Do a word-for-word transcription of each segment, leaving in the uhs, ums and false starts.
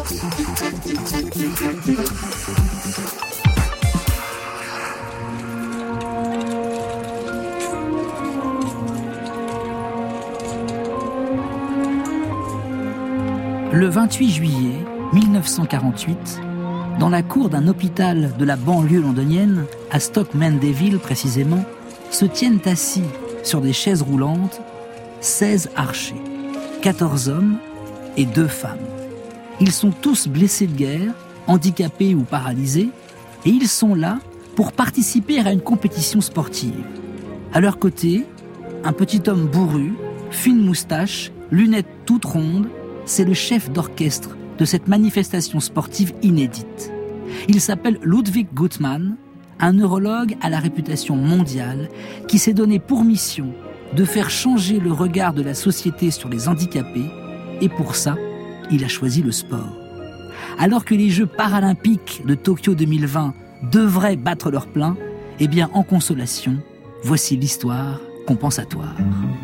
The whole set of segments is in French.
Le vingt-huit juillet mille neuf cent quarante-huit, dans la cour d'un hôpital de la banlieue londonienne, à Stoke Mandeville précisément, se tiennent assis sur des chaises roulantes seize archers, quatorze hommes et deux femmes. Ils sont tous blessés de guerre, handicapés ou paralysés, et ils sont là pour participer à une compétition sportive. À leur côté, un petit homme bourru, fine moustache, lunettes toutes rondes, c'est le chef d'orchestre de cette manifestation sportive inédite. Il s'appelle Ludwig Guttmann, un neurologue à la réputation mondiale qui s'est donné pour mission de faire changer le regard de la société sur les handicapés, et pour ça, il a choisi le sport. Alors que les Jeux paralympiques de Tokyo deux mille vingt devraient battre leur plein, eh bien en consolation, voici l'histoire compensatoire.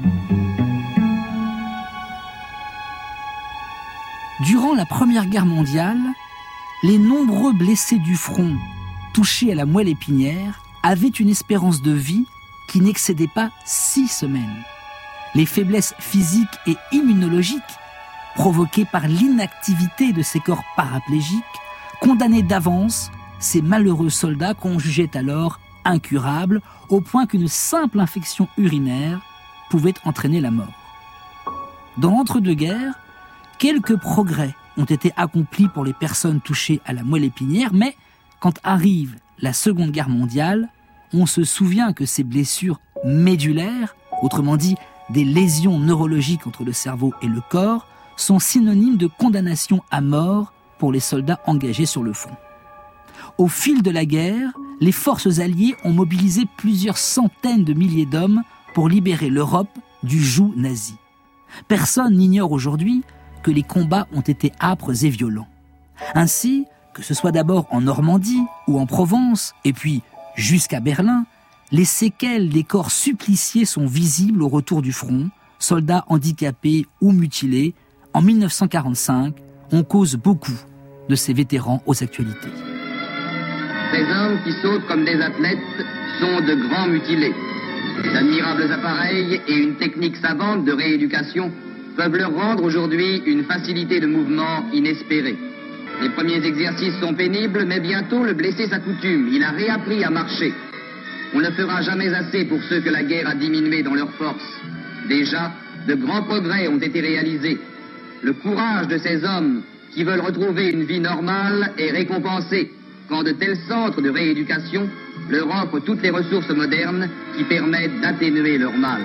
Durant la Première Guerre mondiale, les nombreux blessés du front, touchés à la moelle épinière, avaient une espérance de vie qui n'excédait pas six semaines. Les faiblesses physiques et immunologiques, provoquées par l'inactivité de ces corps paraplégiques, condamnaient d'avance ces malheureux soldats qu'on jugeait alors incurables, au point qu'une simple infection urinaire pouvait entraîner la mort. Dans l'entre-deux-guerres, quelques progrès ont été accomplis pour les personnes touchées à la moelle épinière, mais quand arrive la Seconde Guerre mondiale, on se souvient que ces blessures médulaires, autrement dit des lésions neurologiques entre le cerveau et le corps, sont synonymes de condamnation à mort pour les soldats engagés sur le front. Au fil de la guerre, les forces alliées ont mobilisé plusieurs centaines de milliers d'hommes pour libérer l'Europe du joug nazi. Personne n'ignore aujourd'hui que les combats ont été âpres et violents. Ainsi, que ce soit d'abord en Normandie ou en Provence, et puis jusqu'à Berlin, les séquelles des corps suppliciés sont visibles au retour du front, soldats handicapés ou mutilés. En mille neuf cent quarante-cinq, on cause beaucoup de ces vétérans aux actualités. Ces hommes qui sautent comme des athlètes sont de grands mutilés. D'admirables appareils et une technique savante de rééducation peuvent leur rendre aujourd'hui une facilité de mouvement inespérée. Les premiers exercices sont pénibles, mais bientôt le blessé s'accoutume. Il a réappris à marcher. On ne fera jamais assez pour ceux que la guerre a diminués dans leur force. Déjà, de grands progrès ont été réalisés. Le courage de ces hommes qui veulent retrouver une vie normale est récompensé quand de tels centres de rééducation leur offrent toutes les ressources modernes qui permettent d'atténuer leur mal.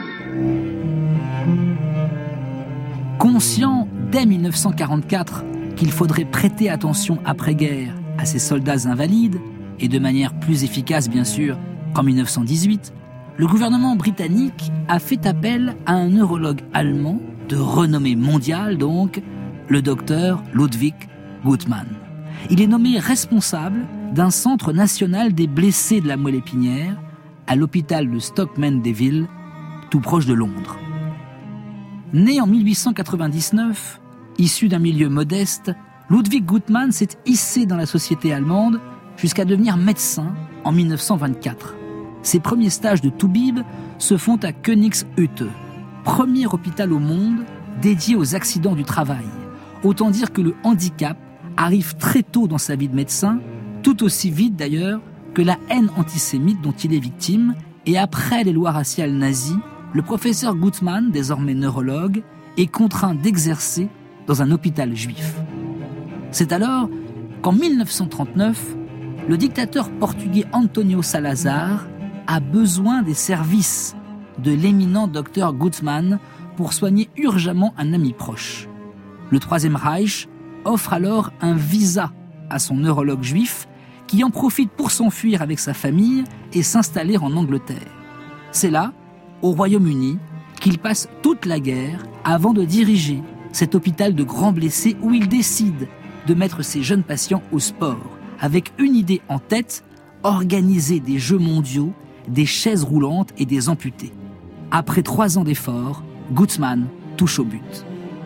Conscient dès mille neuf cent quarante-quatre qu'il faudrait prêter attention après-guerre à ces soldats invalides, et de manière plus efficace bien sûr qu'en mille neuf cent dix-huit, le gouvernement britannique a fait appel à un neurologue allemand de renommée mondiale donc, le docteur Ludwig Guttmann. Il est nommé responsable d'un centre national des blessés de la moelle épinière à l'hôpital de Stoke Mandeville, tout proche de Londres. Né en mille huit cent quatre-vingt-dix-neuf, issu d'un milieu modeste, Ludwig Guttmann s'est hissé dans la société allemande jusqu'à devenir médecin en mille neuf cent vingt-quatre. Ses premiers stages de toubib se font à Königshütte, premier hôpital au monde dédié aux accidents du travail. Autant dire que le handicap arrive très tôt dans sa vie de médecin, tout aussi vite d'ailleurs que la haine antisémite dont il est victime, et après les lois raciales nazies, le professeur Guttmann, désormais neurologue, est contraint d'exercer dans un hôpital juif. C'est alors qu'en mille neuf cent trente-neuf, le dictateur portugais Antonio Salazar a besoin des services de l'éminent docteur Guttmann pour soigner urgemment un ami proche. Le Troisième Reich offre alors un visa à son neurologue juif qui en profite pour s'enfuir avec sa famille et s'installer en Angleterre. C'est là, au Royaume-Uni, qu'il passe toute la guerre avant de diriger cet hôpital de grands blessés où il décide de mettre ses jeunes patients au sport, avec une idée en tête, organiser des Jeux mondiaux, des chaises roulantes et des amputés. Après trois ans d'efforts, Guttmann touche au but.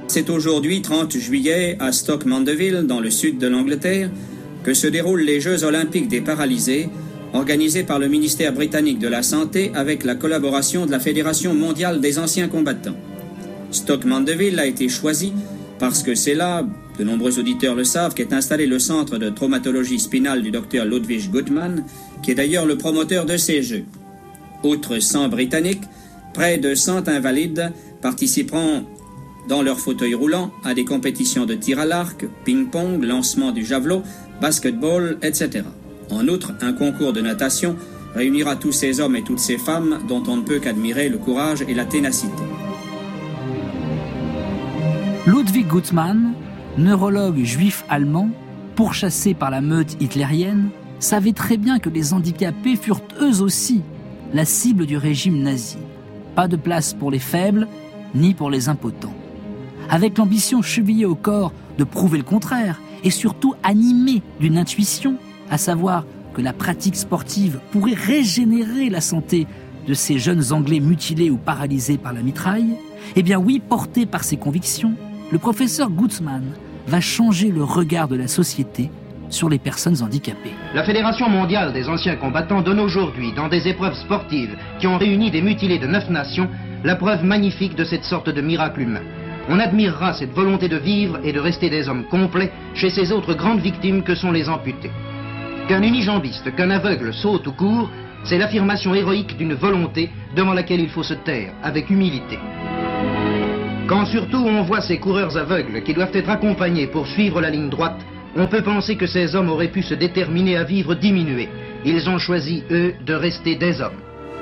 C'est aujourd'hui, trente juillet, à Stoke Mandeville, dans le sud de l'Angleterre, que se déroulent les Jeux olympiques des paralysés, organisés par le ministère britannique de la Santé avec la collaboration de la Fédération mondiale des anciens combattants. Stoke Mandeville a été choisi parce que c'est là, de nombreux auditeurs le savent, qu'est installé le centre de traumatologie spinale du docteur Ludwig Guttmann, qui est d'ailleurs le promoteur de ces Jeux. Outre cent Britanniques, près de cent invalides participeront dans leur fauteuil roulant à des compétitions de tir à l'arc, ping-pong, lancement du javelot, basketball, et cetera. En outre, un concours de natation réunira tous ces hommes et toutes ces femmes dont on ne peut qu'admirer le courage et la ténacité. Ludwig Guttmann, neurologue juif allemand, pourchassé par la meute hitlérienne, savait très bien que les handicapés furent eux aussi la cible du régime nazi. Pas de place pour les faibles, ni pour les impotents. Avec l'ambition chevillée au corps de prouver le contraire, et surtout animé d'une intuition, à savoir que la pratique sportive pourrait régénérer la santé de ces jeunes Anglais mutilés ou paralysés par la mitraille, eh bien oui, porté par ses convictions, le professeur Guttmann va changer le regard de la société sur les personnes handicapées. La Fédération mondiale des anciens combattants donne aujourd'hui, dans des épreuves sportives qui ont réuni des mutilés de neuf nations, la preuve magnifique de cette sorte de miracle humain. On admirera cette volonté de vivre et de rester des hommes complets chez ces autres grandes victimes que sont les amputés. Qu'un unijambiste, qu'un aveugle saute ou court, c'est l'affirmation héroïque d'une volonté devant laquelle il faut se taire, avec humilité. Quand surtout on voit ces coureurs aveugles qui doivent être accompagnés pour suivre la ligne droite, on peut penser que ces hommes auraient pu se déterminer à vivre diminués. Ils ont choisi, eux, de rester des hommes.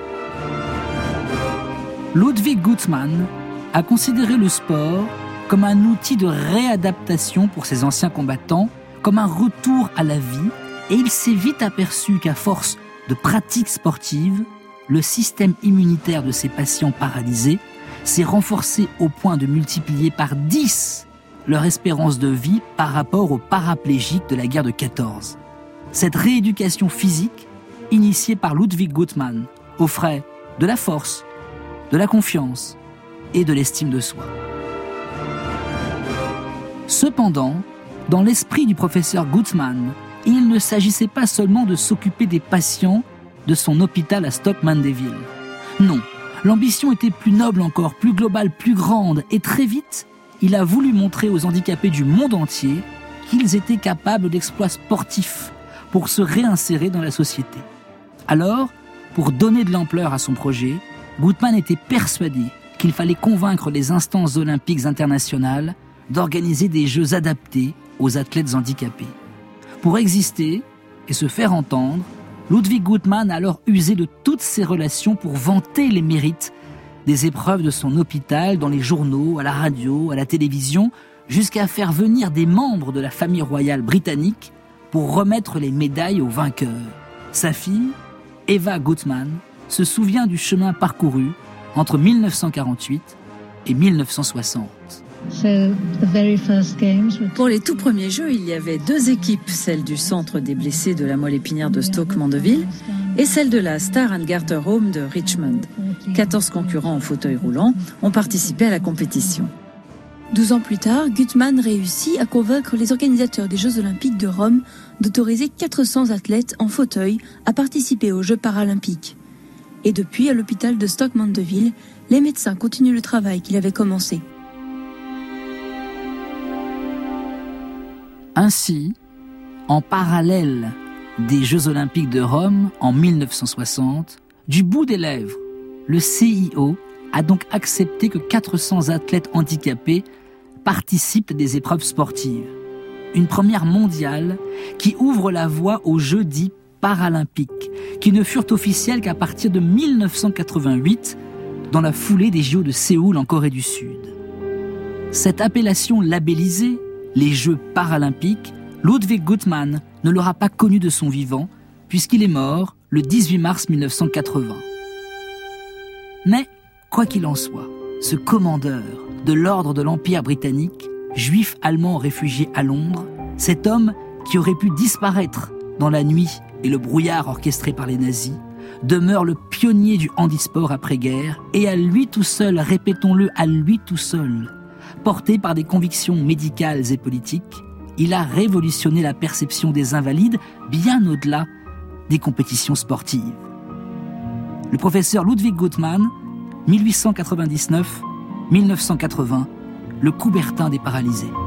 Ludwig Guttmann a considéré le sport comme un outil de réadaptation pour ces anciens combattants, comme un retour à la vie, et il s'est vite aperçu qu'à force de pratiques sportives, le système immunitaire de ces patients paralysés s'est renforcé au point de multiplier par dix leur espérance de vie par rapport aux paraplégiques de la guerre de quatorze. Cette rééducation physique, initiée par Ludwig Guttmann, offrait de la force, de la confiance et de l'estime de soi. Cependant, dans l'esprit du professeur Guttmann, il ne s'agissait pas seulement de s'occuper des patients de son hôpital à Stoke Mandeville. Non, l'ambition était plus noble encore, plus globale, plus grande, et très vite, il a voulu montrer aux handicapés du monde entier qu'ils étaient capables d'exploits sportifs pour se réinsérer dans la société. Alors, pour donner de l'ampleur à son projet, Guttmann était persuadé qu'il fallait convaincre les instances olympiques internationales d'organiser des Jeux adaptés aux athlètes handicapés. Pour exister et se faire entendre, Ludwig Guttmann a alors usé de toutes ses relations pour vanter les mérites des épreuves de son hôpital dans les journaux, à la radio, à la télévision, jusqu'à faire venir des membres de la famille royale britannique pour remettre les médailles aux vainqueurs. Sa fille, Eva Guttmann, se souvient du chemin parcouru entre mille neuf cent quarante-huit et mille neuf cent soixante. Pour les tout premiers Jeux, il y avait deux équipes, celle du centre des blessés de la moelle épinière de Stoke Mandeville et celle de la Star and Garter Home de Richmond. quatorze concurrents en fauteuil roulant ont participé à la compétition. Douze ans plus tard, Guttmann réussit à convaincre les organisateurs des Jeux Olympiques de Rome d'autoriser quatre cents athlètes en fauteuil à participer aux Jeux Paralympiques. Et depuis, à l'hôpital de Stoke Mandeville, les médecins continuent le travail qu'il avait commencé. Ainsi, en parallèle des Jeux Olympiques de Rome en mille neuf cent soixante, du bout des lèvres, le C I O a donc accepté que quatre cents athlètes handicapés participent à des épreuves sportives. Une première mondiale qui ouvre la voie aux Jeux dits paralympiques, qui ne furent officiels qu'à partir de mille neuf cent quatre-vingt-huit, dans la foulée des J O de Séoul en Corée du Sud. Cette appellation labellisée, les Jeux paralympiques, Ludwig Guttmann ne l'aura pas connu de son vivant, puisqu'il est mort le dix-huit mars mille neuf cent quatre-vingts. Mais, quoi qu'il en soit, ce commandeur de l'ordre de l'Empire britannique, juif allemand réfugié à Londres, cet homme qui aurait pu disparaître dans la nuit et le brouillard orchestré par les nazis, demeure le pionnier du handisport après-guerre, et à lui tout seul, répétons-le, à lui tout seul, Porté par des convictions médicales et politiques, il a révolutionné la perception des invalides bien au-delà des compétitions sportives. Le professeur Ludwig Guttmann, mille huit cent quatre-vingt-dix-neuf à mille neuf cent quatre-vingts, le Coubertin des paralysés.